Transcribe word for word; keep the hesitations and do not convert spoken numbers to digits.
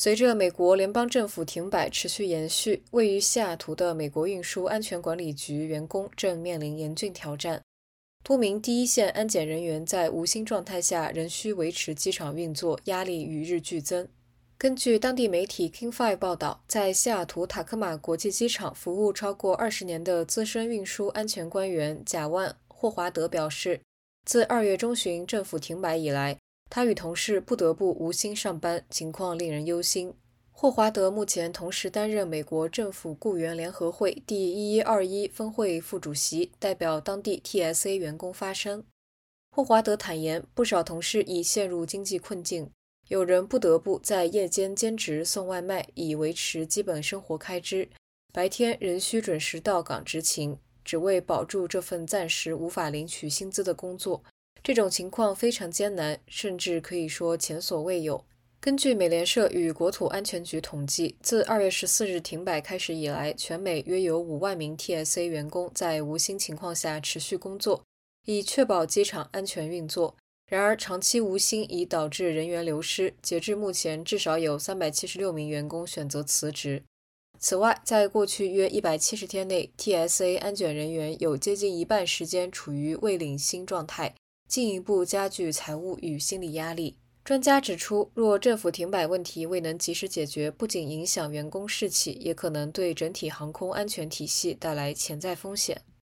随着美国联邦政府停摆持续延续，位于西雅图的美国运输安全管理局员工正面临严峻挑战。多名第一线安检人员在无薪状态下仍需维持机场运作，压力与日俱增。根据当地媒体 King five 报道，在西雅图塔科马国际机场服务超过二十年的资深运输安全官员贾万·霍华德表示，自二月中旬政府停摆以来，他与同事不得不无薪上班，情况令人忧心。霍华德目前同时担任美国政府雇员联合会第一一二一分会副主席，代表当地 T S A 员工发声。霍华德坦言，不少同事已陷入经济困境，有人不得不在夜间兼职送外卖以维持基本生活开支，白天仍需准时到岗执勤，只为保住这份暂时无法领取薪资的工作。这种情况非常艰难，甚至可以说前所未有。根据美联社与国土安全局统计，自二月十四日停摆开始以来，全美约有五万名 T S A 员工在无薪情况下持续工作，以确保机场安全运作。然而，长期无薪已导致人员流失，截至目前，至少有三百七十六名员工选择辞职。此外，在过去约一百七十天内 ，T S A 安检人员有接近一半时间处于未领薪状态，进一步加剧财务与心理压力。专家指出，若政府停摆问题未能及时解决，不仅影响员工士气，也可能对整体航空安全体系带来潜在风险。